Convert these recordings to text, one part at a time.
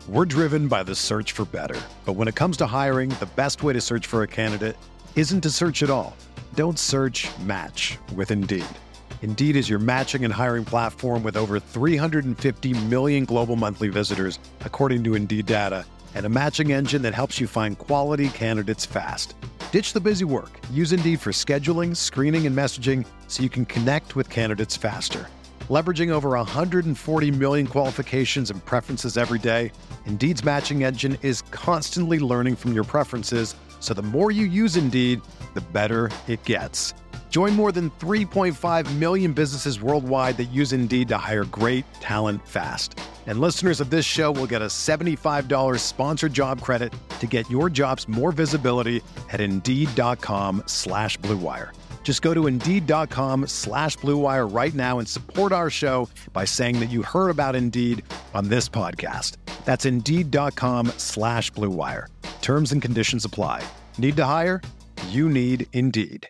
We're driven by the search for better. But when it comes to hiring, the best way to search for a candidate isn't to search at all. Don't search, match with Indeed. Indeed is your matching and hiring platform with over 350 million global monthly visitors, according to Indeed data, and a matching engine that helps you find quality candidates fast. Ditch the busy work. Use Indeed for scheduling, screening, and messaging so you can connect with candidates faster. Leveraging over 140 million qualifications and preferences every day, Indeed's matching engine is constantly learning from your preferences, so the more you use Indeed, the better it gets. Join more than 3.5 million businesses worldwide that use Indeed to hire great talent fast. And listeners of this show will get a $75 sponsored job credit to get your jobs more visibility at Indeed.com/Blue Wire. Just go to Indeed.com/Blue Wire right now and support our show by saying that you heard about Indeed on this podcast. That's Indeed.com/Blue Wire. Terms and conditions apply. Need to hire? You need Indeed.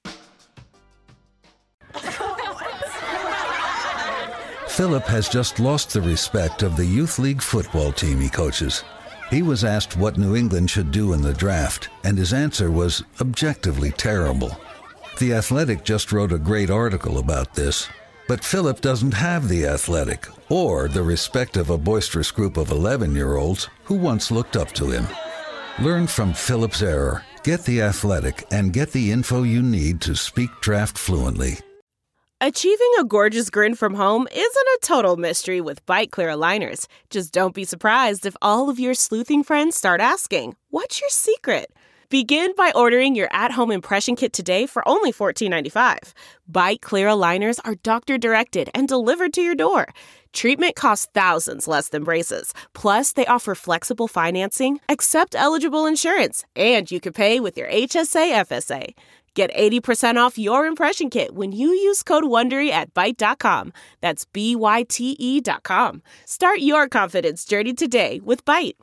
Philip has just lost the respect of the youth league football team he coaches. He was asked what New England should do in the draft, and his answer was objectively terrible. The Athletic just wrote a great article about this, but Philip doesn't have the Athletic or the respect of a boisterous group of 11-year-olds who once looked up to him. Learn from Philip's error, get the Athletic, and get the info you need to speak draft fluently. Achieving a gorgeous grin from home isn't a total mystery with Byte Clear aligners. Just don't be surprised if all of your sleuthing friends start asking, "What's your secret?" Begin by ordering your at-home impression kit today for only $14.95. Byte Clear aligners are doctor-directed and delivered to your door. Treatment costs thousands less than braces. Plus, they offer flexible financing, accept eligible insurance, and you can pay with your HSA FSA. Get 80% off your impression kit when you use code WONDERY at Byte.com. That's BYTE.com. Start your confidence journey today with Byte.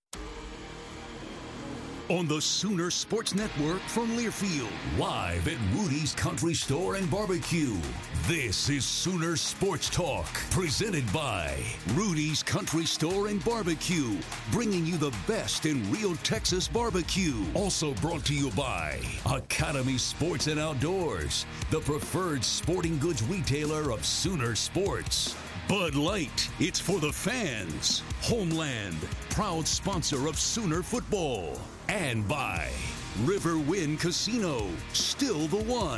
On the Sooner Sports Network from Learfield, live at Rudy's Country Store and Barbecue. This is Sooner Sports Talk, presented by Rudy's Country Store and Barbecue, bringing you the best in real Texas barbecue. Also brought to you by Academy Sports and Outdoors, the preferred sporting goods retailer of Sooner Sports. Bud Light, it's for the fans. Homeland, proud sponsor of Sooner football. And by Riverwind Casino, still the one.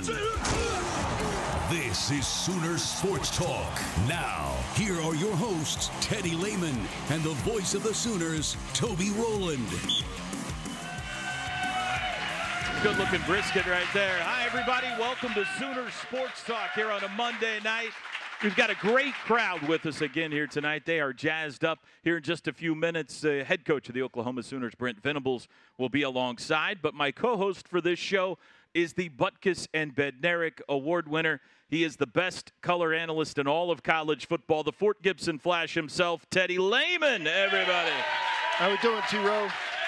This is Sooner Sports Talk. Now, here are your hosts, Teddy Lehman, and the voice of the Sooners, Toby Rowland. Good-looking brisket right there. Hi, everybody. Welcome to Sooner Sports Talk here on a Monday night. We've got a great crowd with us again here tonight. They are jazzed up here in just a few minutes. Head coach of the Oklahoma Sooners, Brent Venables, will be alongside. But my co-host for this show is the Butkus and Bednarik Award winner. He is the best color analyst in all of college football, the Fort Gibson Flash himself, Teddy Lehman, everybody. How we doing, T-Row?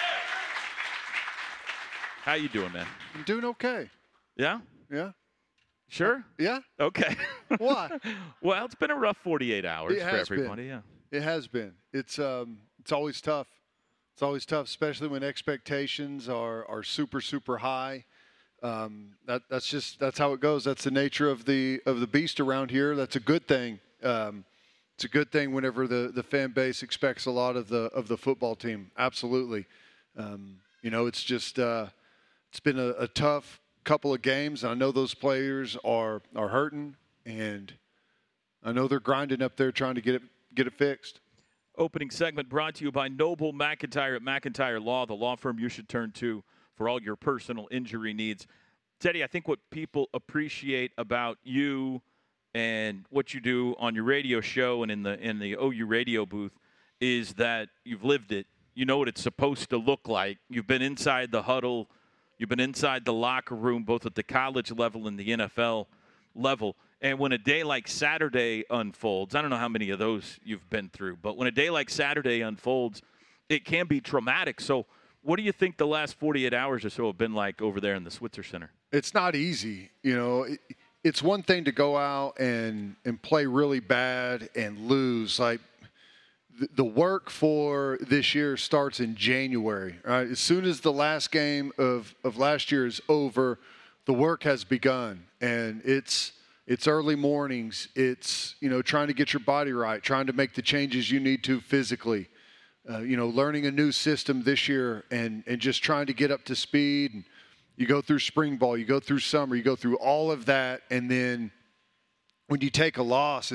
How you doing, man? I'm doing okay. Yeah? Yeah. Sure? Yeah. Okay. Why? Well, it's been a rough 48 hours for everybody. Been. Yeah. It has been. It's always tough. It's always tough, especially when expectations are super, super high. That's how it goes. That's the nature of the beast around here. That's a good thing. It's a good thing whenever the fan base expects a lot of the football team. Absolutely. It's just it's been a tough couple of games. I know those players are hurting, and I know they're grinding up there trying to get it fixed. Opening segment brought to you by Noble McIntyre at McIntyre Law, the law firm you should turn to for all your personal injury needs. Teddy, I think what people appreciate about you and what you do on your radio show and in the OU radio booth is that you've lived it. You know what it's supposed to look like. You've been inside the huddle. You've been inside the locker room, both at the college level and the NFL level. And when a day like Saturday unfolds, I don't know how many of those you've been through, but when a day like Saturday unfolds, it can be traumatic. So what do you think the last 48 hours or so have been like over there in the Switzer Center? It's not easy. It's one thing to go out and play really bad and lose. Like the work for this year starts in January. Right? As soon as the last game of last year is over, the work has begun, and it's early mornings. It's trying to get your body right, trying to make the changes you need to physically. Learning a new system this year and just trying to get up to speed. And you go through spring ball, you go through summer, you go through all of that, and then when you take a loss,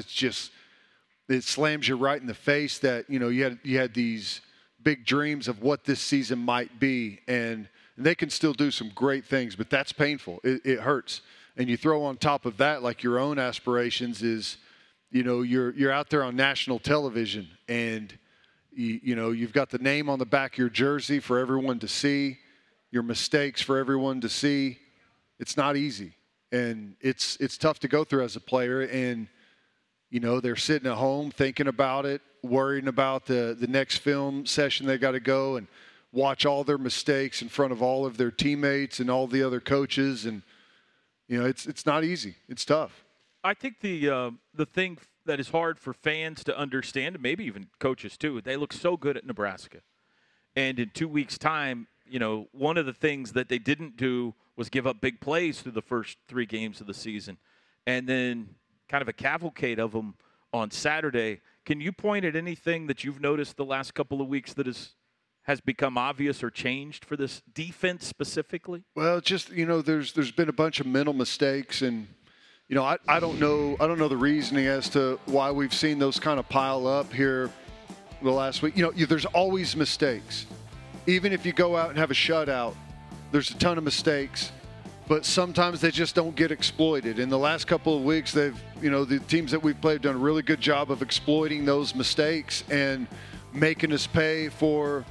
it slams you right in the face that you had these big dreams of what this season might be, and they can still do some great things, but that's painful. It hurts. And you throw on top of that, like your own aspirations is, you're out there on national television, and you've got the name on the back of your jersey for everyone to see, your mistakes for everyone to see. It's not easy, and it's tough to go through as a player. And they're sitting at home thinking about it, worrying about the next film session they got to go and watch all their mistakes in front of all of their teammates and all the other coaches. And, it's not easy. It's tough. I think the thing that is hard for fans to understand, and maybe even coaches too, they look so good at Nebraska. And in 2 weeks' time, one of the things that they didn't do was give up big plays through the first 3 games of the season. And then kind of a cavalcade of them on Saturday. Can you point at anything that you've noticed the last couple of weeks that has become obvious or changed for this defense specifically? Well, just there's been a bunch of mental mistakes, and I don't know the reasoning as to why we've seen those kind of pile up here the last week. There's always mistakes. Even if you go out and have a shutout, there's a ton of mistakes. But sometimes they just don't get exploited. In the last couple of weeks, the teams that we've played have done a really good job of exploiting those mistakes and making us pay for,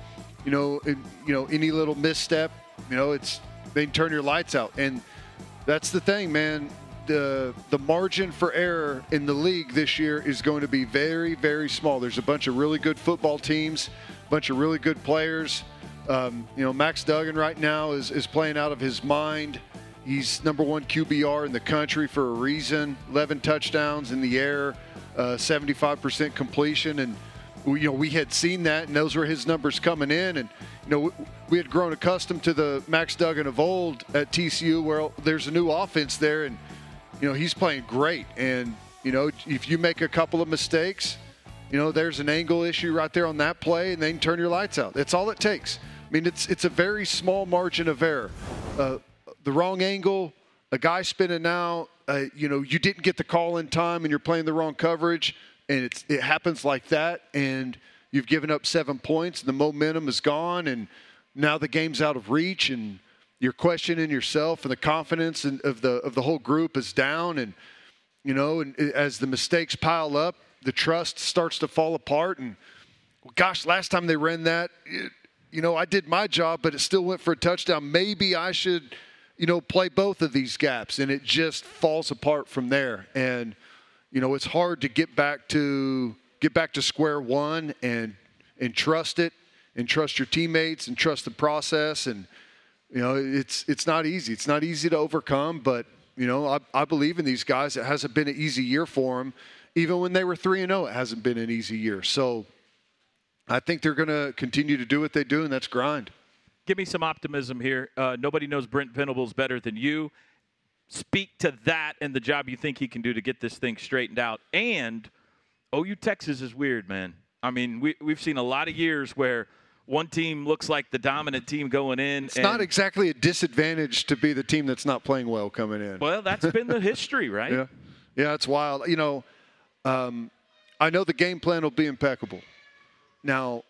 any little misstep. They can turn your lights out. And that's the thing, man. The margin for error in the league this year is going to be very, very small. There's a bunch of really good football teams, a bunch of really good players. Max Duggan right now is playing out of his mind. He's number 1 QBR in the country for a reason. 11 touchdowns in the air, 75% completion, and we had seen that, and those were his numbers coming in. And we had grown accustomed to the Max Duggan of old at TCU, where there's a new offense there, and he's playing great. And if you make a couple of mistakes, there's an angle issue right there on that play, and they can turn your lights out. That's all it takes. I mean, it's a very small margin of error. The wrong angle, a guy spinning out, you didn't get the call in time and you're playing the wrong coverage, and it happens like that, and you've given up 7 points and the momentum is gone, and now the game's out of reach, and you're questioning yourself, and the confidence of the whole group is down, and and as the mistakes pile up, the trust starts to fall apart. And gosh, last time they ran that, I did my job, but it still went for a touchdown. Maybe I should play both of these gaps, and it just falls apart from there. And it's hard to get back to square one and trust it, and trust your teammates, and trust the process. And it's not easy. It's not easy to overcome, but I believe in these guys. It hasn't been an easy year for them. Even when they were 3-0, it hasn't been an easy year. So I think they're going to continue to do what they do, and that's grind. Give me some optimism here. Nobody knows Brent Venables better than you. Speak to that and the job you think he can do to get this thing straightened out. And OU Texas is weird, man. I mean, we've seen a lot of years where one team looks like the dominant team going in. It's not exactly a disadvantage to be the team that's not playing well coming in. Well, that's been the history, right? Yeah, it's wild. I know the game plan will be impeccable. Now,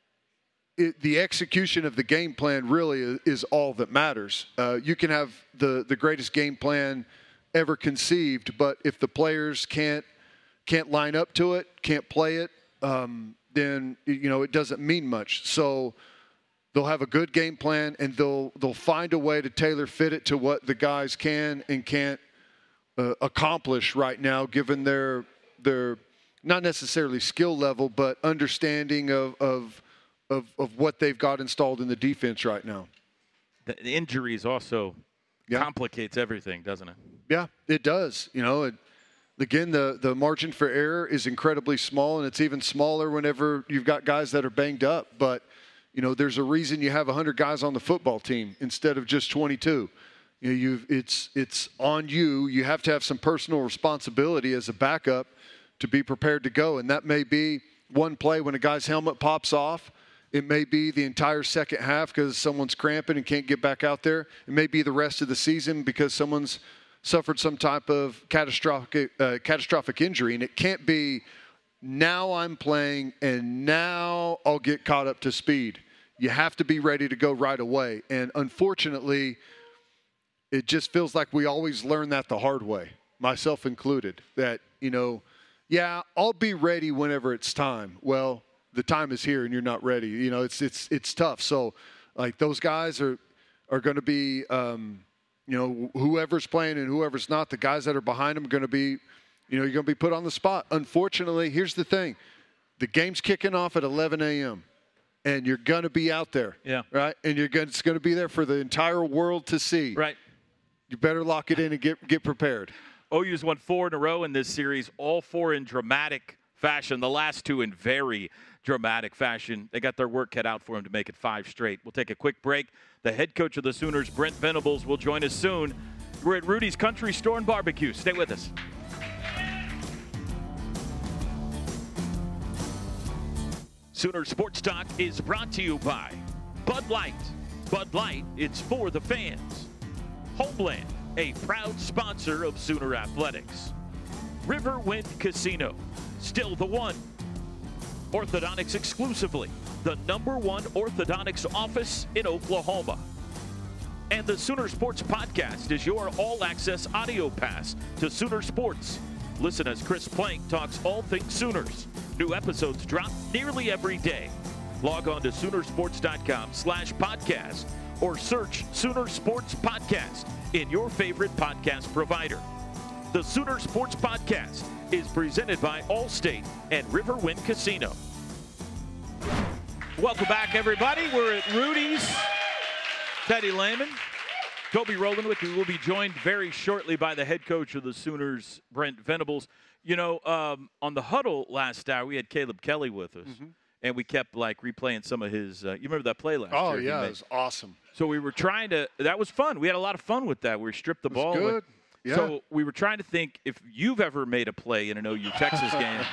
the execution of the game plan really is all that matters. You can have the greatest game plan ever conceived, but if the players can't line up to it, can't play it, then it doesn't mean much. So they'll have a good game plan, and they'll find a way to tailor fit it to what the guys can and can't accomplish right now, given their not necessarily skill level, but understanding of what they've got installed in the defense right now. The injuries also complicates everything, doesn't it? Yeah, it does. again, the margin for error is incredibly small, and it's even smaller whenever you've got guys that are banged up. But, there's a reason you have 100 guys on the football team instead of just 22. It's on you. You have to have some personal responsibility as a backup to be prepared to go. And that may be one play when a guy's helmet pops off. It may be the entire second half because someone's cramping and can't get back out there. It may be the rest of the season because someone's suffered some type of catastrophic injury. And it can't be, now I'm playing and now I'll get caught up to speed. You have to be ready to go right away. And unfortunately, it just feels like we always learn that the hard way, myself included, that, yeah, I'll be ready whenever it's time. Well, the time is here and you're not ready. It's tough. So, like, those guys are going to be, whoever's playing and whoever's not, the guys that are behind them are going to be, you're going to be put on the spot. Unfortunately, here's the thing. The game's kicking off at 11 a.m. and you're going to be out there. Yeah. Right? And it's going to be there for the entire world to see. Right. You better lock it in and get prepared. OU's won 4 in a row in this series, all 4 in dramatic fashion, the last 2 in very dramatic fashion. They got their work cut out for them to make it 5 straight. We'll take a quick break. The head coach of the Sooners, Brent Venables, will join us soon. We're at Rudy's Country Store and Barbecue. Stay with us. Sooner Sports Talk is brought to you by Bud Light. Bud Light, it's for the fans. Homeland, a proud sponsor of Sooner Athletics. Riverwind Casino, still the one. Orthodontics exclusively, the #1 orthodontics office in Oklahoma. And the Sooner Sports Podcast is your all-access audio pass to Sooner Sports. Listen as Chris Plank talks all things Sooners. New episodes drop nearly every day. Log on to Soonersports.com/podcast or search Sooner Sports Podcast in your favorite podcast provider. The Sooner Sports Podcast is presented by Allstate and Riverwind Casino. Welcome back, everybody. We're at Rudy's. Teddy Lehman, Toby Rowland with you. We'll be joined very shortly by the head coach of the Sooners, Brent Venables. On the huddle last hour, we had Caleb Kelly with us. Mm-hmm. And we kept, replaying some of his you remember that play last year? Oh, yeah, it was awesome. So we were trying to – that was fun. We had a lot of fun with that. We stripped the ball. Good. Yeah. So we were trying to think if you've ever made a play in an OU Texas game.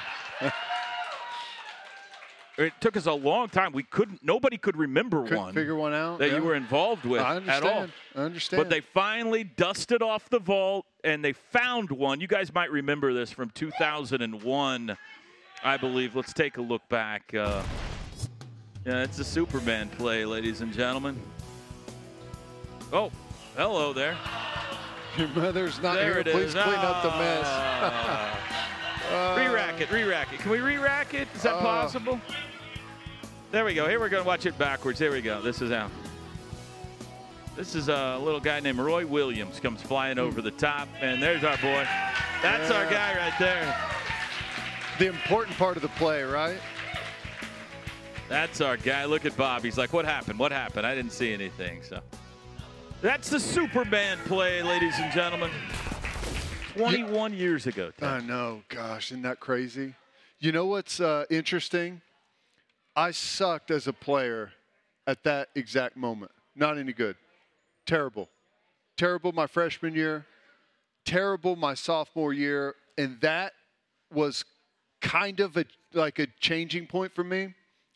It took us a long time. Nobody could remember Couldn't figure one out that you were involved with at all. I understand. But they finally dusted off the vault, and they found one. You guys might remember this from 2001, I believe. Let's take a look back. Yeah, it's a Superman play, ladies and gentlemen. Oh, hello there. Your mother's not there here. Please clean up the mess. Re-rack it. Can we re-rack it? Is that possible? There we go. Here we're going to watch it backwards. Here we go. This is how. This is a little guy named Roy Williams comes flying over the top, and there's our boy. That's our guy right there. The important part of the play, right? That's our guy. Look at Bob. He's like, what happened? What happened? I didn't see anything. So that's the Superman play, ladies and gentlemen. 21 years ago. I know. Gosh, isn't that crazy? You know what's interesting? I sucked as a player at that exact moment. Not any good. Terrible. Terrible my freshman year. Terrible my sophomore year. And that was kind of a changing point for me.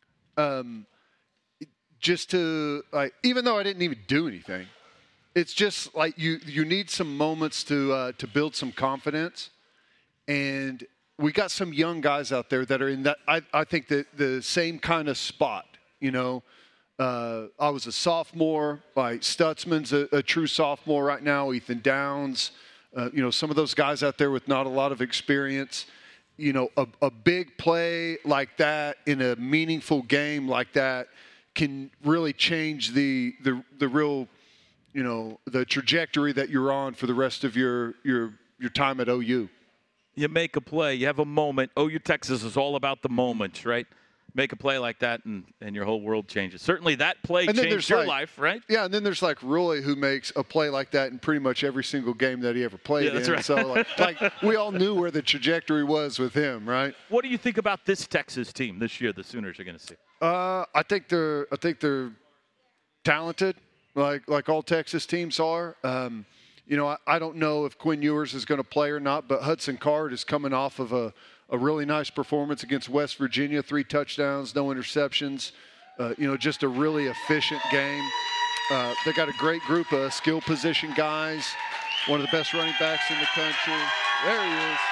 Just to, even though I didn't even do anything, it's just like you need some moments to build some confidence. And we got some young guys out there that are in that, I think, the same kind of spot. I was a sophomore. Stutzman's a true sophomore right now. Ethan Downs. Some of those guys out there with not a lot of experience. A big play like that in a meaningful game like that can really change the real, the trajectory that you're on for the rest of your time at OU. You make a play. You have a moment. OU Texas is all about the moments, right? make a play like that, and your whole world changes. Certainly that play changed your life, right? Yeah, and then there's like Roy, who makes a play like that in pretty much every single game that he ever played in. That's right. So like we all knew where the trajectory was with him, right? What do you think about this Texas team this year the Sooners are going to see? I think they're talented, like all Texas teams are. I don't know if Quinn Ewers is going to play or not, but Hudson Card is coming off of a really nice performance against West Virginia, 3 touchdowns, no interceptions. Just a really efficient game. They got a great group of skill position guys, one of the best running backs in the country. There he is.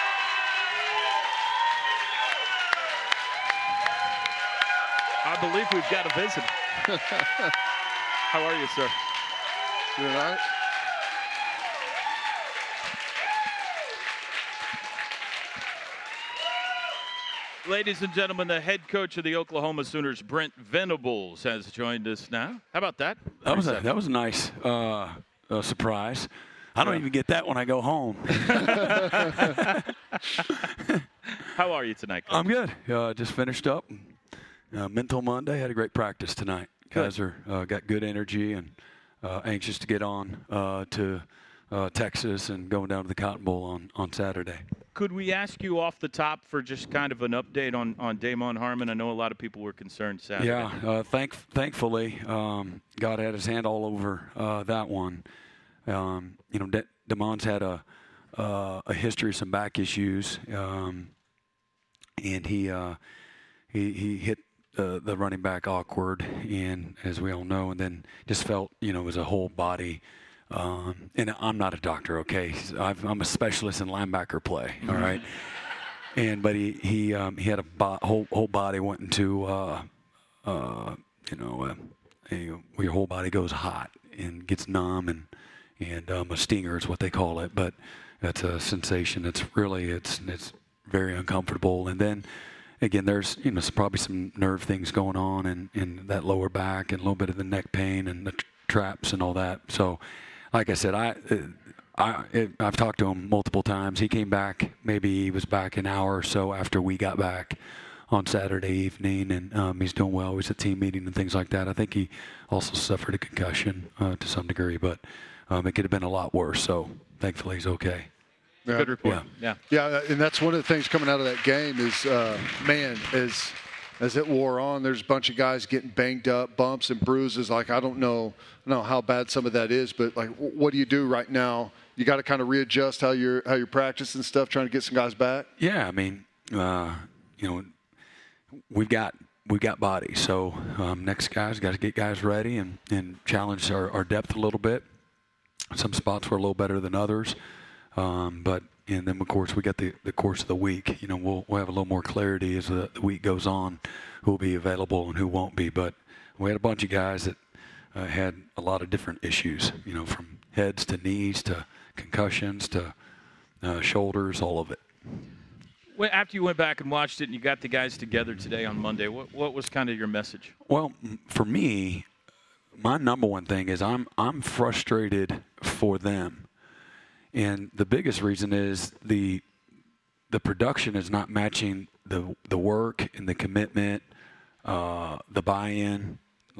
I believe we've got a visitor. How are you, sir? You all right? Ladies and gentlemen, the head coach of the Oklahoma Sooners, Brent Venables, has joined us now. How about that? That was a nice surprise. I don't even get that when I go home. How are you tonight, Coach? I'm good. Just finished up. Mental Monday. Had a great practice tonight. Guys are got good energy and anxious to get on to Texas and going down to the Cotton Bowl on Saturday. Could we ask you off the top for just kind of an update on Damon Harmon? I know a lot of people were concerned Saturday. Yeah, thankfully, God had his hand all over that one. Damon's had a history of some back issues, and he hit the running back awkward, and as we all know, and then just felt it was a whole body. And I'm not a doctor, okay? I'm a specialist in linebacker play, all right? But he had a whole body went into where your whole body goes hot and gets numb, and a stinger is what they call it. But that's a sensation. It's very uncomfortable. And then again, there's probably some nerve things going on in that lower back and a little bit of the neck pain and the traps and all that. So. Like I said, I've talked to him multiple times. He came back, maybe he was back an hour or so after we got back on Saturday evening, and he's doing well. He was at team meeting and things like that. I think he also suffered a concussion to some degree, but it could have been a lot worse. So thankfully he's okay. Yeah. Good report. Yeah, and that's one of the things coming out of that game is, as it wore on, there's a bunch of guys getting banged up, bumps and bruises. Like, I don't know how bad some of that is, but like, what do you do right now? You got to kind of readjust how you're practicing stuff, trying to get some guys back. Yeah, I mean, we've got bodies, so next guys got to get guys ready and challenge our depth a little bit. Some spots were a little better than others, and then, of course, we got the course of the week. We'll have a little more clarity as the week goes on, who will be available and who won't be. But we had a bunch of guys that had a lot of different issues, from heads to knees to concussions to shoulders, all of it. Well, after you went back and watched it and you got the guys together today on Monday, what was kind of your message? Well, for me, my number one thing is I'm frustrated for them. And the biggest reason is the production is not matching the work and the commitment, the buy-in,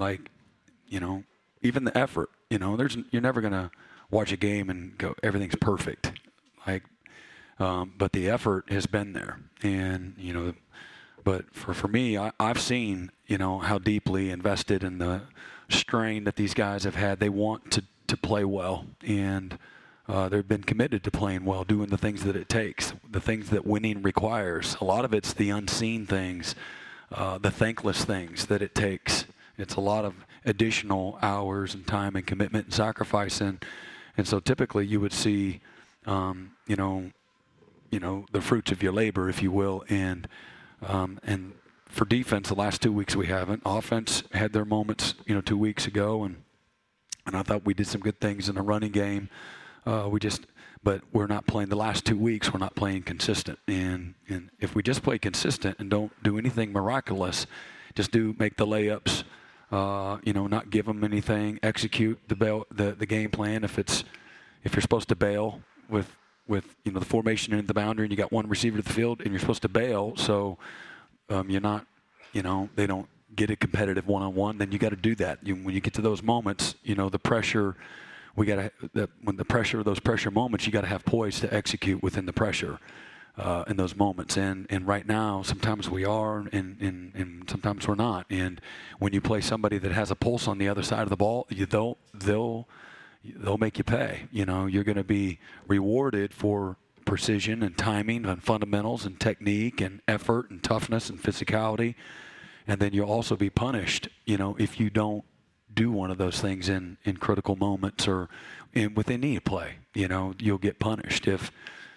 even the effort. You're never gonna watch a game and go everything's perfect, but the effort has been there, and but for me, I've seen how deeply invested in the strain that these guys have had. They want to play well, and they've been committed to playing well, doing the things that it takes, the things that winning requires. A lot of it's the unseen things, the thankless things that it takes. It's a lot of additional hours and time and commitment and sacrifice. And so typically you would see, the fruits of your labor, if you will. And for defense, the last 2 weeks we haven't. Offense had their moments, 2 weeks ago. And I thought we did some good things in the running game. But we're not playing the last 2 weeks. We're not playing consistent. And if we just play consistent and don't do anything miraculous, just make the layups, not give them anything, execute the game plan. If you're supposed to bail with the formation in the boundary and you got one receiver to the field and you're supposed to bail, so you're not they don't get a competitive one-on-one, then you got to do that. When you get to those moments, the pressure, when the pressure of those pressure moments, you got to have poise to execute within the pressure in those moments. And right now, sometimes we are, and sometimes we're not. And when you play somebody that has a pulse on the other side of the ball, they'll make you pay. You're going to be rewarded for precision and timing and fundamentals and technique and effort and toughness and physicality. And then you'll also be punished, if you don't do one of those things in critical moments or with any play. You'll get punished if,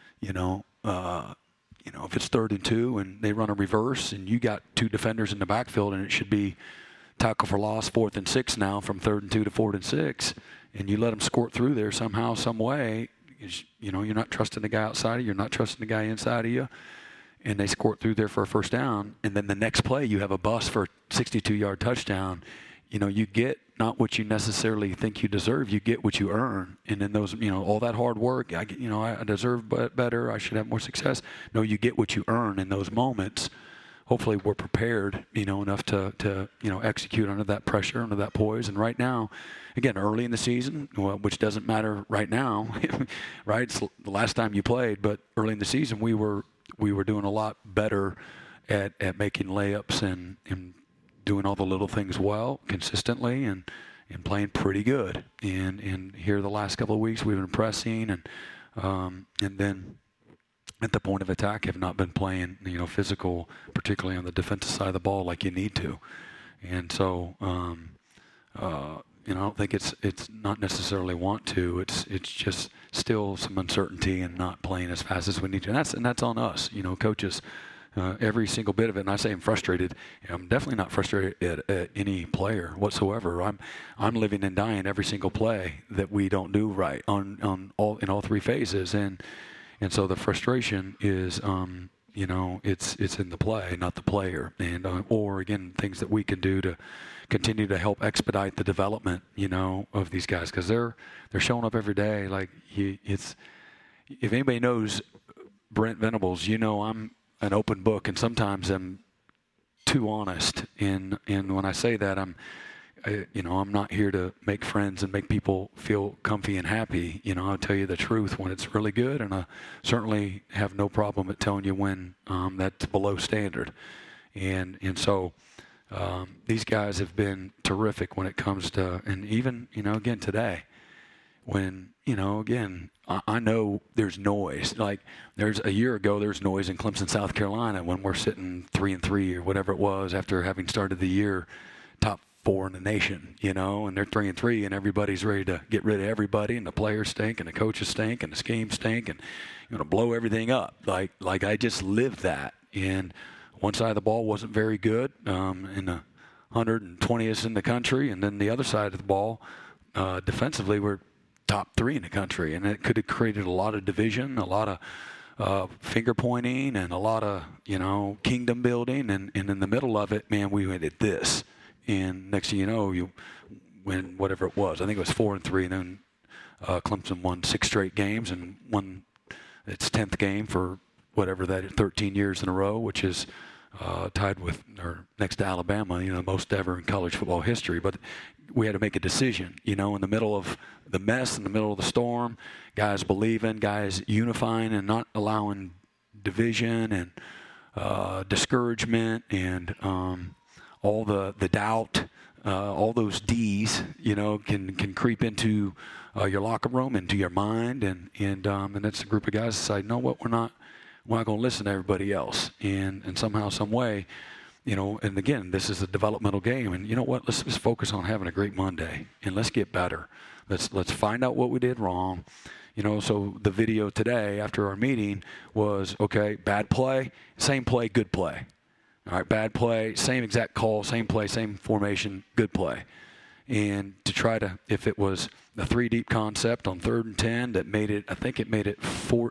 if it's 3rd and 2 and they run a reverse and you got 2 defenders in the backfield and it should be tackle for loss 4th and 6 now from 3rd and 2 to 4th and 6, and you let them squirt through there somehow, some way. You're not trusting the guy outside of you, you're not trusting the guy inside of you, and they squirt through there for a first down, and then the next play you have a bust for a 62-yard touchdown. You get not what you necessarily think you deserve, you get what you earn. And then those, all that hard work, I deserve better, I should have more success. No, you get what you earn in those moments. Hopefully we're prepared, enough to execute under that pressure, under that poise. And right now, again, early in the season, which doesn't matter right now, right? It's the last time you played, but early in the season we were doing a lot better at making layups and doing all the little things well, consistently, and playing pretty good. And here the last couple of weeks we've been pressing and then at the point of attack have not been playing, physical, particularly on the defensive side of the ball like you need to. And so, I don't think it's not necessarily want to. It's just still some uncertainty and not playing as fast as we need to. And that's on us, coaches. Every single bit of it, and I say I'm frustrated. I'm definitely not frustrated at any player whatsoever. I'm living and dying every single play that we don't do right in all 3 phases, and so the frustration is, it's in the play, not the player, and or again things that we can do to continue to help expedite the development, of these guys, because they're showing up every day. Like if anybody knows Brent Venables, I'm an open book, and sometimes I'm too honest. And when I say that, I'm not here to make friends and make people feel comfy and happy. I'll tell you the truth when it's really good, and I certainly have no problem at telling you when that's below standard. And so these guys have been terrific when it comes to, and even again today, when again, I know there's noise. Like there's a year ago, there's noise in Clemson, South Carolina, when we're sitting 3-3 or whatever it was after having started the year top 4 in the nation, and they're 3-3, and everybody's ready to get rid of everybody, and the players stink, and the coaches stink, and the schemes stink, and blow everything up. Like I just lived that, and one side of the ball wasn't very good, in the 120th in the country, and then the other side of the ball, defensively, we're top 3 in the country, and it could have created a lot of division, a lot of finger pointing, and a lot of kingdom building, and in the middle of it, man, we went at this, and next thing you know, you win whatever it was. I think it was 4-3, and then Clemson won 6 straight games and won its 10th game for whatever that is, 13 years in a row, which is tied with or next to Alabama, most ever in college football history. But we had to make a decision, in the middle of the mess, in the middle of the storm, guys believing, guys unifying and not allowing division and discouragement and all the doubt, all those D's, can creep into your locker room, into your mind, and it's a group of guys that say, you know what, we're not going to listen to everybody else, and somehow, some way, and again, this is a developmental game, and you know what? Let's just focus on having a great Monday, and let's get better. Let's find out what we did wrong. So the video today after our meeting was, okay, bad play, same play, good play. All right, bad play, same exact call, same play, same formation, good play. And to try to, if it was the 3-deep concept on 3rd and 10 that made it, I think it made it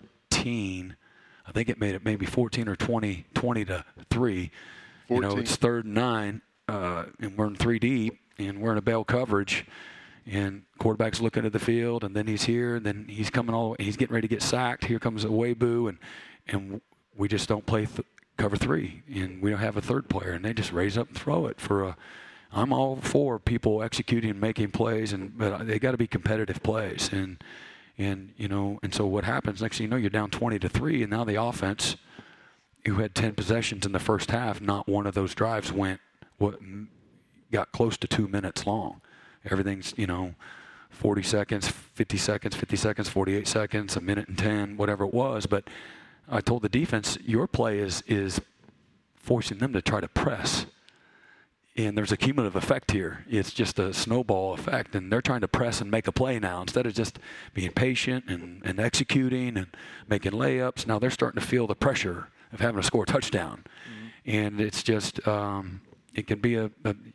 14. I think it made it maybe 14 or 20 to 3. 14. It's 3rd and 9, and we're in 3 deep, and we're in a bail coverage, and quarterback's looking at the field, and then he's here, and then he's coming he's getting ready to get sacked. Here comes a way boo, and we just don't play cover 3, and we don't have a third player, and they just raise up and throw it for a. I'm all for people executing and making plays, but they got to be competitive plays, and so what happens next thing you know, you're down 20-3, and now the offense, who had 10 possessions in the first half, not one of those drives got close to 2 minutes long. Everything's 40 seconds, 50 seconds, 50 seconds, 48 seconds, a minute and 10, whatever it was. But I told the defense, your play is forcing them to try to press. And there's a cumulative effect here. It's just a snowball effect, and they're trying to press and make a play now instead of just being patient and executing and making layups. Now they're starting to feel the pressure of having to score a touchdown. Mm-hmm. And it's just it can be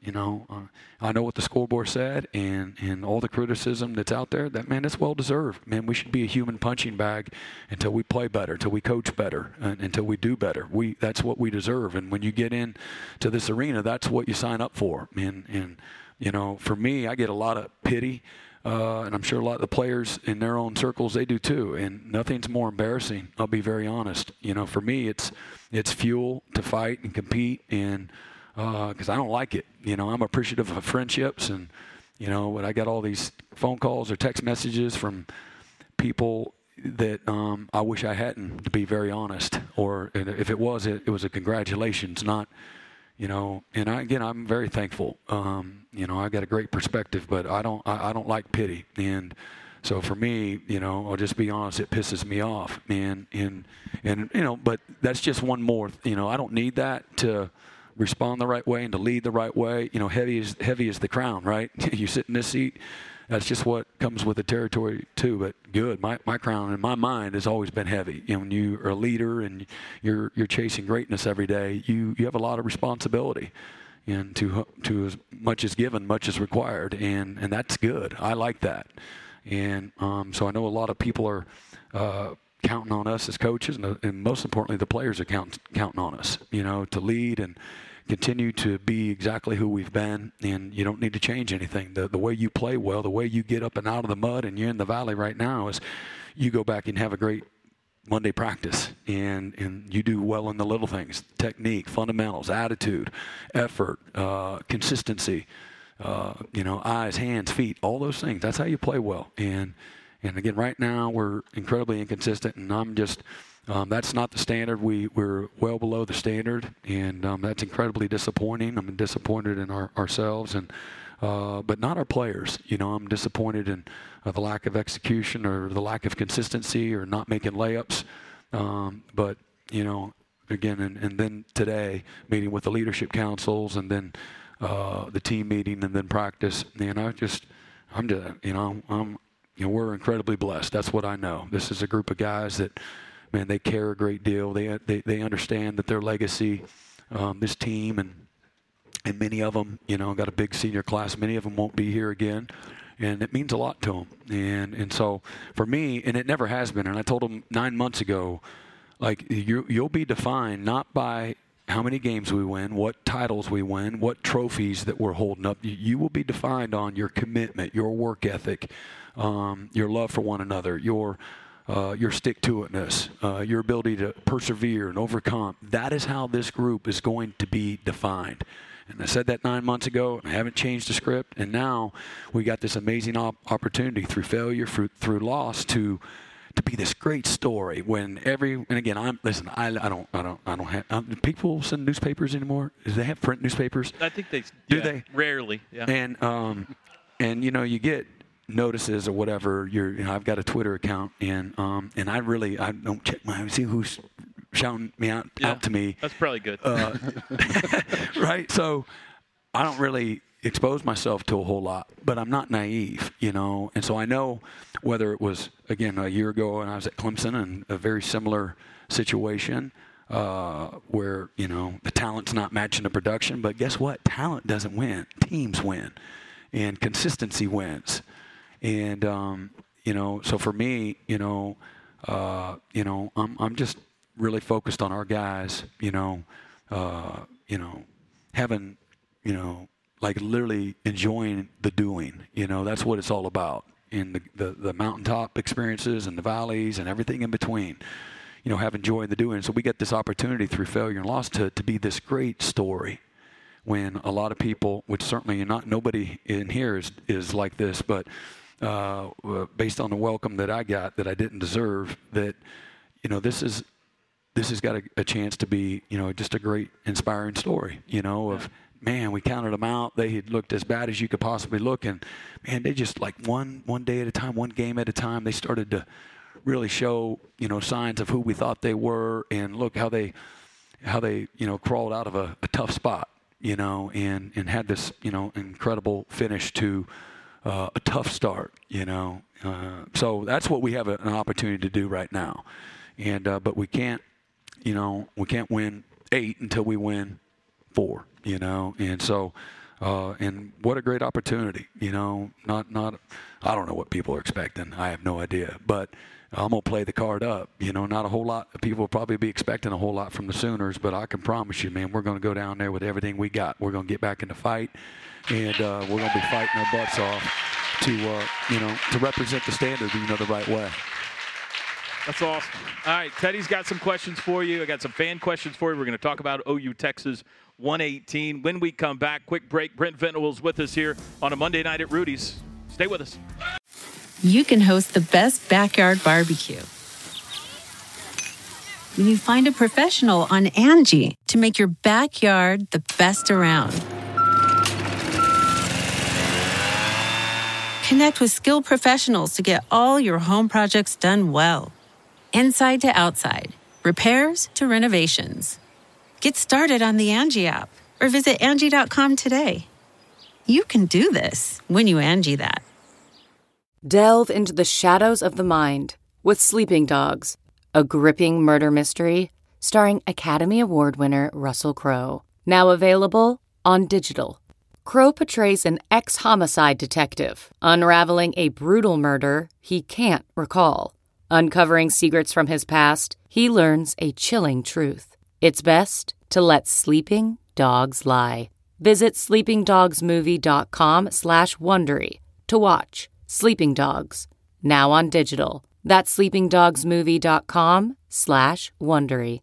I know what the scoreboard said, and all the criticism that's out there, it's well-deserved. Man, we should be a human punching bag until we play better, until we coach better, until we do better. That's what we deserve. And when you get into this arena, that's what you sign up for. And for me, I get a lot of pity, and I'm sure a lot of the players in their own circles, they do too. And nothing's more embarrassing, I'll be very honest. For me, it's fuel to fight and compete, and because I don't like it. I'm appreciative of friendships, and when I got all these phone calls or text messages from people that I wish I hadn't, to be very honest. Or if it was a congratulations, not, and I'm very thankful. I got a great perspective, but I don't like pity. And so for me, I'll just be honest, it pisses me off. And but that's just one more, I don't need that to respond the right way and to lead the right way. Heavy is the crown, right? You sit in this seat. That's just what comes with the territory too. But good, my crown in my mind has always been heavy. When you are a leader and you're chasing greatness every day, you have a lot of responsibility, and to as much is given, much is required, and that's good. I like that, and so I know a lot of people are counting on us as coaches, and most importantly, the players are counting on us, to lead and continue to be exactly who we've been. And you don't need to change anything. The way you play well, the way you get up and out of the mud, and you're in the valley right now, is you go back and have a great Monday practice, and you do well in the little things: technique, fundamentals, attitude, effort, consistency, eyes, hands, feet, all those things. That's how you play well. And again, right now we're incredibly inconsistent, and I'm just that's not the standard. We're well below the standard, and that's incredibly disappointing. I'm disappointed in ourselves, and but not our players. I'm disappointed in the lack of execution or the lack of consistency or not making layups. But again, and then today, meeting with the leadership councils, and then the team meeting, and then practice. We're incredibly blessed. That's what I know. This is a group of guys that, man, they care a great deal. They understand that their legacy, this team, and many of them, got a big senior class. Many of them won't be here again, and it means a lot to them. And so for me, and it never has been. And I told them 9 months ago, like, you'll be defined not by how many games we win, what titles we win, what trophies that we're holding up. You will be defined on your commitment, your work ethic, your love for one another, your stick-to-itness, your ability to persevere and overcome. That is how this group is going to be defined. And I said that 9 months ago, and I haven't changed the script. And now we got this amazing opportunity through failure, through loss, to be this great story. And again, I don't have people send newspapers anymore. Do they have print newspapers? I think they do. They rarely. Yeah. And you get notices or whatever. I've got a Twitter account, and I don't check see who's shouting me out to me. That's probably good. Right. So I don't really expose myself to a whole lot, but I'm not naive, and so I know whether it was, again, a year ago and I was at Clemson in a very similar situation where, the talent's not matching the production, but guess what? Talent doesn't win. Teams win, and consistency wins. And, so for me, I'm just really focused on our guys, having, like literally enjoying the doing. That's what it's all about. In the mountaintop experiences and the valleys and everything in between. have enjoyed the doing. So we get this opportunity through failure and loss to be this great story. When a lot of people, which certainly nobody in here is like this, but based on the welcome that I got that I didn't deserve, that this has got a chance to be just a great inspiring story. Of man, we counted them out. They had looked as bad as you could possibly look, and man, they just like one day at a time, one game at a time, they started to really show signs of who we thought they were, and look how they crawled out of a tough spot. And had this, incredible finish to a tough start, So that's what we have an opportunity to do right now. And but we can't win 8 until we win 4, And so, and what a great opportunity, Not I don't know what people are expecting. I have no idea, but I'm going to play the card up. Not a whole lot. People will probably be expecting a whole lot from the Sooners, but I can promise you, man, we're going to go down there with everything we got. We're going to get back in the fight, and we're going to be fighting our butts off to represent the standard, the right way. That's awesome. All right, Teddy's got some questions for you. I got some fan questions for you. We're going to talk about OU Texas 118. When we come back, quick break. Brent Venables with us here on a Monday night at Rudy's. Stay with us. You can host the best backyard barbecue when you find a professional on Angie to make your backyard the best around. Connect with skilled professionals to get all your home projects done well. Inside to outside, repairs to renovations. Get started on the Angie app or visit Angie.com today. You can do this when you Angie that. Delve into the shadows of the mind with Sleeping Dogs, a gripping murder mystery starring Academy Award winner Russell Crowe. Now available on digital. Crowe portrays an ex-homicide detective unraveling a brutal murder he can't recall. Uncovering secrets from his past, he learns a chilling truth. It's best to let sleeping dogs lie. Visit sleepingdogsmovie.com/Wondery to watch Sleeping Dogs, now on digital. That's sleepingdogsmovie.com/Wondery.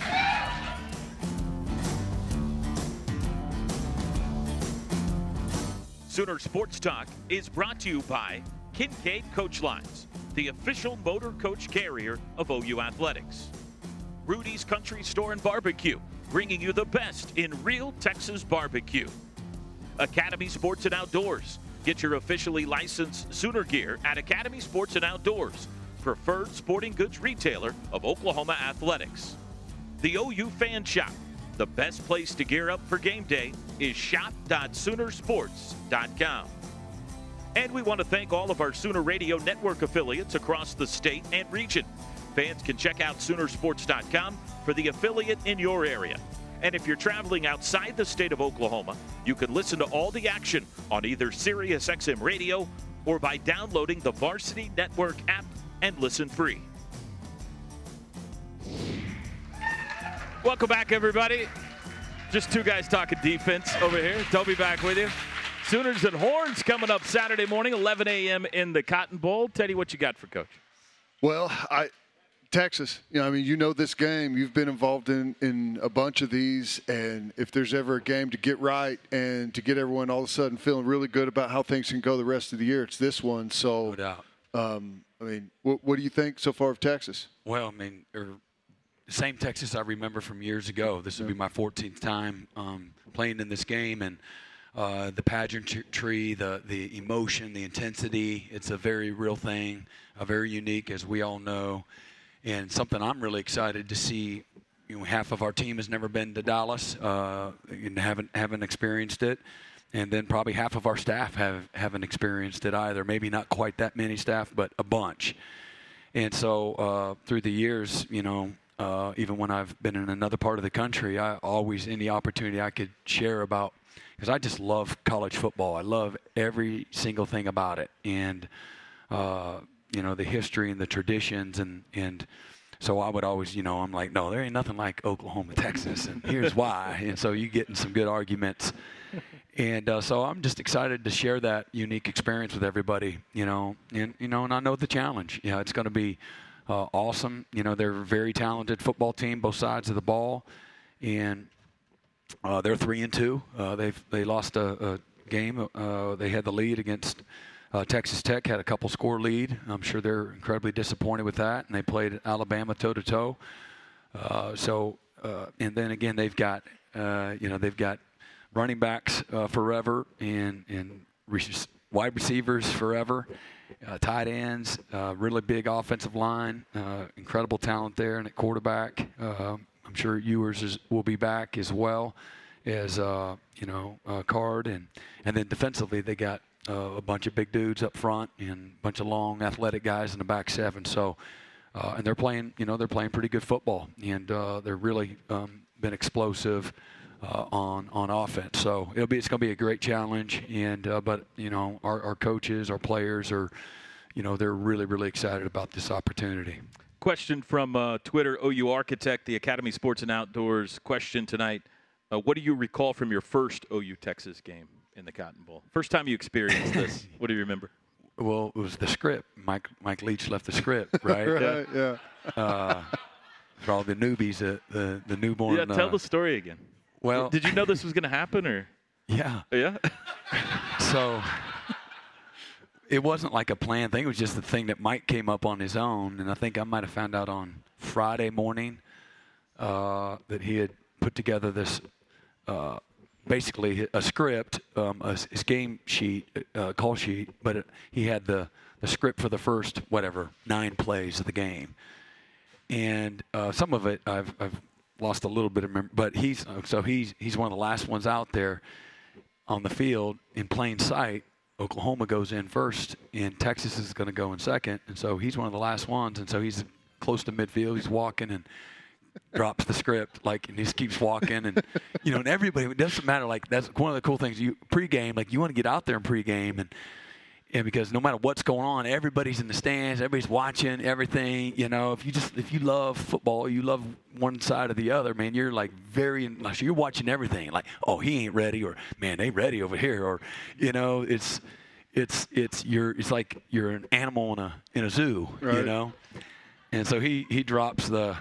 Sooner Sports Talk is brought to you by Kincaid Coach Lines, the official motor coach carrier of OU Athletics. Rudy's Country Store and Barbecue, bringing you the best in real Texas barbecue. Academy Sports and Outdoors. Get your officially licensed Sooner gear at Academy Sports and Outdoors, preferred sporting goods retailer of Oklahoma Athletics. The OU Fan Shop. The best place to gear up for game day is shop.soonersports.com. And we want to thank all of our Sooner Radio Network affiliates across the state and region. Fans can check out Soonersports.com for the affiliate in your area. And if you're traveling outside the state of Oklahoma, you can listen to all the action on either SiriusXM Radio or by downloading the Varsity Network app and listen free. Welcome back, everybody. Just two guys talking defense over here. Toby back with you. Sooners and Horns coming up Saturday morning, 11 a.m. in the Cotton Bowl. Teddy, what you got for Coach? Well, Texas, this game. You've been involved in a bunch of these, and if there's ever a game to get right and to get everyone all of a sudden feeling really good about how things can go the rest of the year, it's this one. So, no doubt. What do you think so far of Texas? Well, the same Texas I remember from years ago. This will be my 14th time playing in this game, and the pageantry, the emotion, the intensity, it's a very real thing, very unique, as we all know. And something I'm really excited to see. Half of our team has never been to Dallas and haven't experienced it, and then probably half of our staff haven't experienced it either. Maybe not quite that many staff, but a bunch. And so through the years, even when I've been in another part of the country, I always, any opportunity I could share about, because I just love college football. I love every single thing about it, and the history and the traditions, and so I would always, I'm like, no, there ain't nothing like Oklahoma, Texas, and here's why. And so you get in some good arguments. And so I'm just excited to share that unique experience with everybody, and I know the challenge. It's going to be awesome. You know, they're a very talented football team, both sides of the ball, and they're 3-2. They lost a game. They had the lead against Texas Tech, had a couple score lead. I'm sure they're incredibly disappointed with that, and they played Alabama toe-to-toe. And then again, they've got running backs forever and wide receivers forever, tight ends, really big offensive line, incredible talent there, and at quarterback, I'm sure Ewers will be back as well as Card, and then defensively they got a bunch of big dudes up front and a bunch of long athletic guys in the back seven. So. And they're playing pretty good football, and they're really been explosive on offense. So it's going to be a great challenge. And but our coaches, our players are, they're really, really excited about this opportunity. Question from Twitter, OU Architect, the Academy Sports and Outdoors question tonight. What do you recall from your first OU Texas game in the Cotton Bowl? First time you experienced this. What do you remember? Well, it was the script. Mike Leach left the script, right? Right, yeah. For all the newbies, the newborn. Yeah, tell the story again. Well, did you know this was going to happen, or? Yeah. Yeah. So it wasn't like a planned thing. It was just the thing that Mike came up on his own, and I think I might have found out on Friday morning that he had put together this. Basically a script, his game sheet, call sheet, but he had the script for the first 9 plays of the game, and some of it I've lost a little bit of memory. But he's one of the last ones out there on the field in plain sight. Oklahoma goes in first, and Texas is going to go in second, and so he's one of the last ones, and so he's close to midfield. He's walking and drops the script, and he just keeps walking, and and everybody, it doesn't matter. That's one of the cool things. You pregame, you want to get out there in pregame, and because no matter what's going on, everybody's in the stands, everybody's watching everything. If you love football, you love one side or the other, man. You're you're watching everything. Oh, he ain't ready, or man, they ready over here, or it's like you're an animal in a zoo, right. And so he drops the.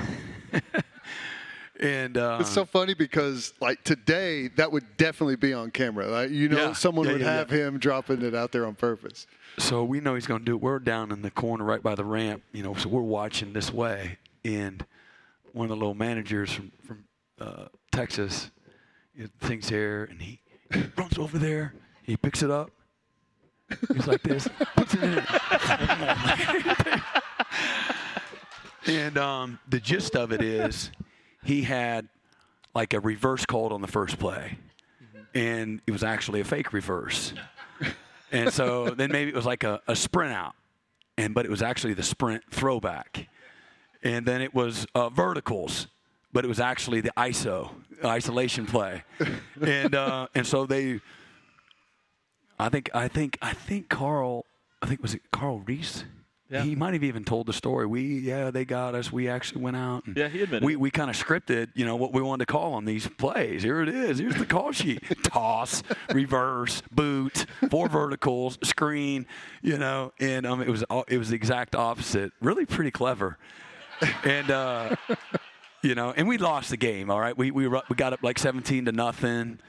And it's so funny because today that would definitely be on camera. Someone would have him dropping it out there on purpose. So we know he's going to do it. We're down in the corner right by the ramp, so we're watching this way. And one of the little managers from Texas thinks here, and he runs over there. He picks it up. He's like this, puts it in there. And the gist of it is he had a reverse called on the first play, and it was actually a fake reverse. And so then maybe it was a sprint out, but it was actually the sprint throwback. And then it was verticals, but it was actually the isolation play. And so they, I think Carl, was it Carl Reese? Yeah. He might have even told the story. They got us. We actually went out. And he admitted. We kind of scripted, what we wanted to call on these plays. Here it is. Here's the call sheet: toss, reverse, boot, 4 verticals, screen. And it was the exact opposite. Really pretty clever. And and we lost the game. All right, we got up 17-0,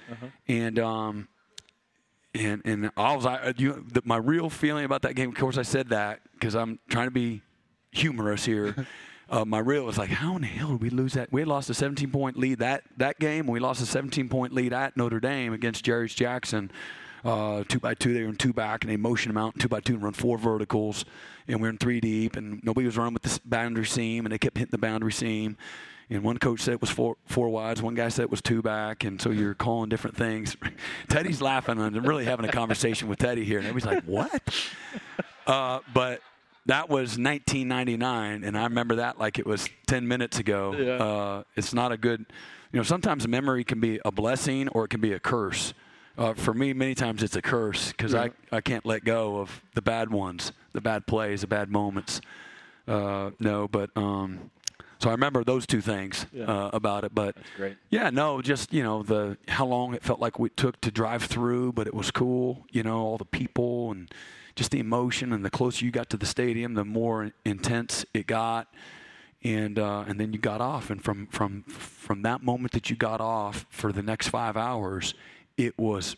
and my real feeling about that game, of course I said that because I'm trying to be humorous here. My real was how in the hell did we lose that? We had lost a 17-point lead that game. We lost a 17-point lead at Notre Dame against Jerry's Jackson. 2x2, they were in 2 back, and they motioned them out 2x2 and run 4 verticals, and we were in 3 deep, and nobody was running with the boundary seam, and they kept hitting the boundary seam. And one coach said it was 4 wides. One guy said it was 2 back. And so you're calling different things. Teddy's laughing. I'm really having a conversation with Teddy here. And everybody's like, what? But that was 1999. And I remember that like it was 10 minutes ago. Yeah. It's not a good, sometimes memory can be a blessing or it can be a curse. For me, many times it's a curse because I can't let go of the bad ones, the bad plays, the bad moments. I remember those two things about it. But that's great. Yeah, no, just how long it felt like we took to drive through, but it was cool. All the people and just the emotion, and the closer you got to the stadium, the more intense it got. And then you got off, and from that moment that you got off for the next 5 hours, it was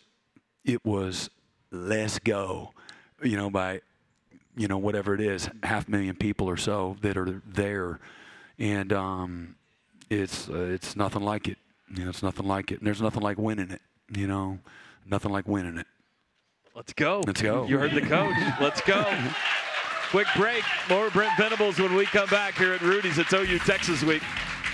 let's go, by whatever it is, 500,000 people or so that are there, and it's nothing like it. It's nothing like it, and there's nothing like winning it. Nothing like winning it. Let's go. Let's go. You heard the coach. Let's go. Quick break. More Brent Venables when we come back here at Rudy's. It's OU Texas Week.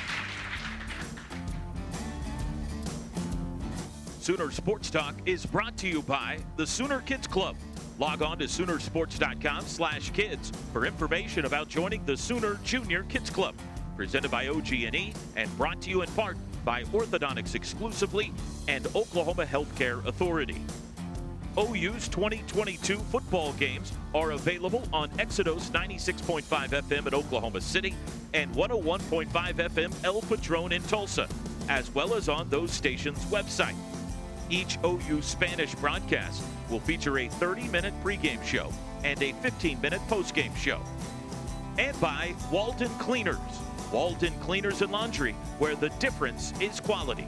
Sooner Sports Talk is brought to you by the Sooner Kids Club. Log on to Soonersports.com/kids for information about joining the Sooner Junior Kids Club. Presented by OG&E and brought to you in part by Orthodontics Exclusively and Oklahoma Healthcare Authority. OU's 2022 football games are available on Exodus 96.5 FM in Oklahoma City and 101.5 FM El Patron in Tulsa, as well as on those stations' website. Each OU Spanish broadcast will feature a 30-minute pregame show and a 15-minute postgame show. And by Walden Cleaners. Walden Cleaners and Laundry, where the difference is quality.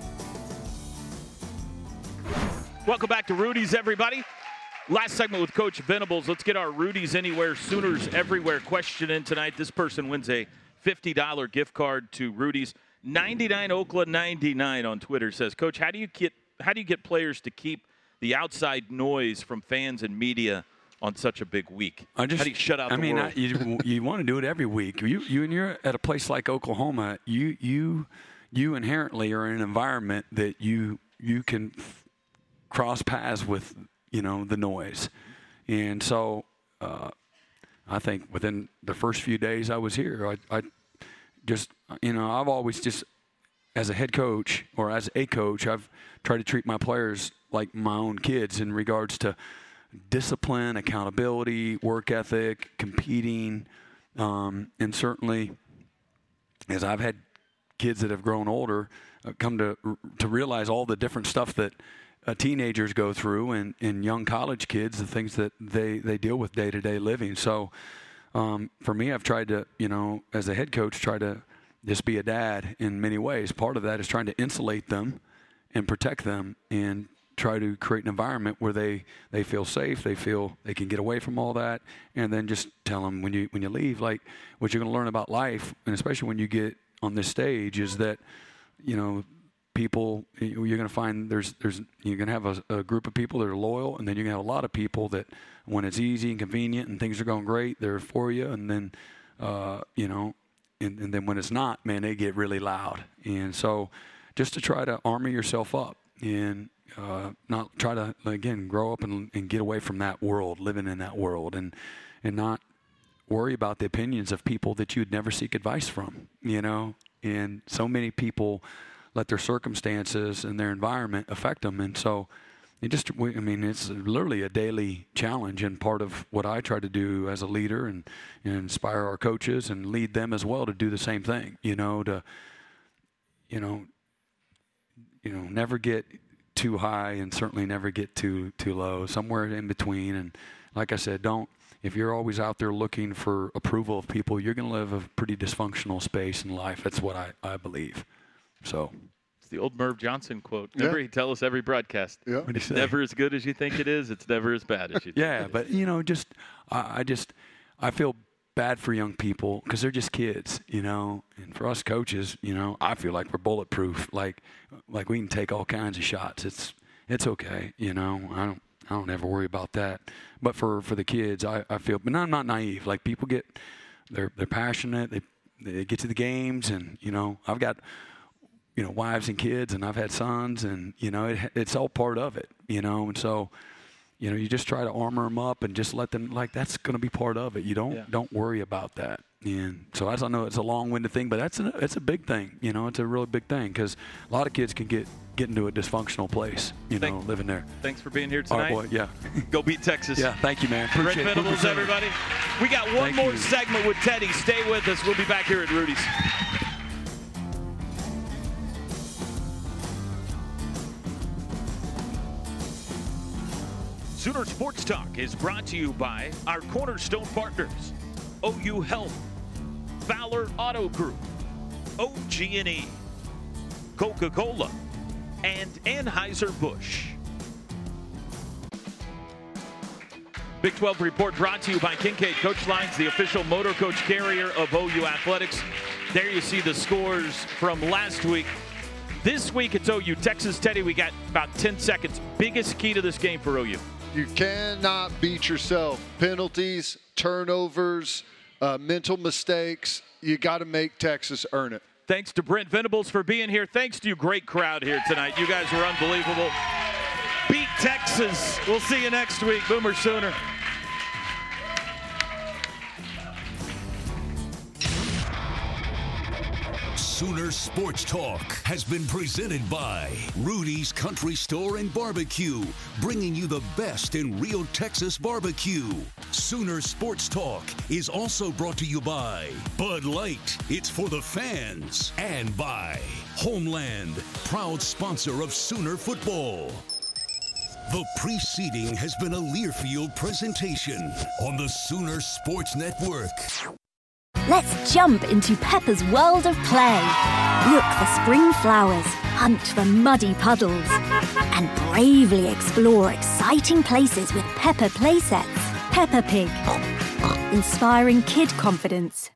Welcome back to Rudy's, everybody. Last segment with Coach Venables. Let's get our Rudy's Anywhere, Sooners Everywhere question in tonight. This person wins a $50 gift card to Rudy's. 99 Oakland 99 on Twitter says, Coach, how do you get players to keep the outside noise from fans and media on such a big week? How do you shut out the world? You want to do it every week. You're at a place like Oklahoma, you inherently are in an environment that you can cross paths with, the noise. And so I think within the first few days I was here, I just, I've always just, as a head coach or as a coach, I've tried to treat my players like my own kids in regards to discipline, accountability, work ethic, competing, and certainly as I've had kids that have grown older, come to realize all the different stuff that teenagers go through and young college kids, the things that they deal with day-to-day living. So for me, I've tried to, as a head coach, try to just be a dad in many ways. Part of that is trying to insulate them and protect them and try to create an environment where they feel safe, they feel they can get away from all that, and then just tell them when you leave, like what you're going to learn about life, and especially when you get on this stage, is that people, you're going to find there's you're going to have a group of people that are loyal, and then you're going to have a lot of people that when it's easy and convenient and things are going great, they're for you, and then and then when it's not, man, they get really loud. And so just to try to armor yourself up and not try to, again, grow up and get away from that world, living in that world, and not worry about the opinions of people that you'd never seek advice from, and so many people let their circumstances and their environment affect them. And so it's literally a daily challenge, and part of what I try to do as a leader and inspire our coaches and lead them as well to do the same thing, never get too high and certainly never get too low, somewhere in between. And like I said, if you're always out there looking for approval of people, you're going to live a pretty dysfunctional space in life. That's what I believe. So it's the old Merv Johnson quote. Remember, he'd tell us every broadcast. Yeah. It's never as good as you think it is. It's never as bad as you think it is. But I feel bad for young people because they're just kids, and for us coaches, I feel like we're bulletproof. Like we can take all kinds of shots. It's okay. I don't ever worry about that. But for the kids, I feel, but I'm not naive. Like people they're passionate. They get to the games, and I've got wives and kids, and I've had sons, and it's all part of it. And so you just try to armor them up and just let them, like, that's going to be part of it. You don't worry about that. And so as I know it's a long-winded thing, but it's a big thing. It's a really big thing because a lot of kids can get into a dysfunctional place, living there. Thanks for being here tonight. All right, boy, yeah. Go beat Texas. Yeah, thank you, man. Brent Venables, everybody. We got one more segment with Teddy. Stay with us. We'll be back here at Rudy's. Sooner Sports Talk is brought to you by our cornerstone partners, OU Health, Fowler Auto Group, OG&E, Coca-Cola, and Anheuser-Busch. Big 12 report brought to you by Kincaid Coach Lines, the official motor coach carrier of OU Athletics. There you see the scores from last week. This week it's OU Texas. Teddy, we got about 10 seconds. Biggest key to this game for OU. You cannot beat yourself. Penalties, turnovers, mental mistakes. You got to make Texas earn it. Thanks to Brent Venables for being here. Thanks to you, great crowd here tonight. You guys were unbelievable. Beat Texas. We'll see you next week. Boomer Sooner. Sooner Sports Talk has been presented by Rudy's Country Store and Barbecue, bringing you the best in real Texas barbecue. Sooner Sports Talk is also brought to you by Bud Light, it's for the fans, and by Homeland, proud sponsor of Sooner football. The preceding has been a Learfield presentation on the Sooner Sports Network. Let's jump into Peppa's world of play. Look for spring flowers, hunt for muddy puddles, and bravely explore exciting places with Peppa playsets. Peppa Pig, inspiring kid confidence.